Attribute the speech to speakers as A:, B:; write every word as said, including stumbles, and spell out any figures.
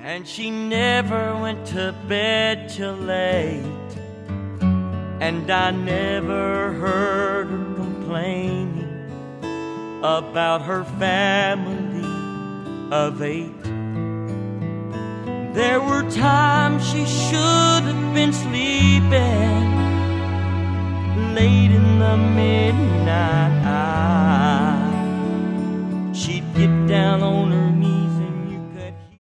A: and she never went to bed till late, and I never heard her complaining about her family of eight. There were times she should have been sleeping late in the midnight hour. She'd get down on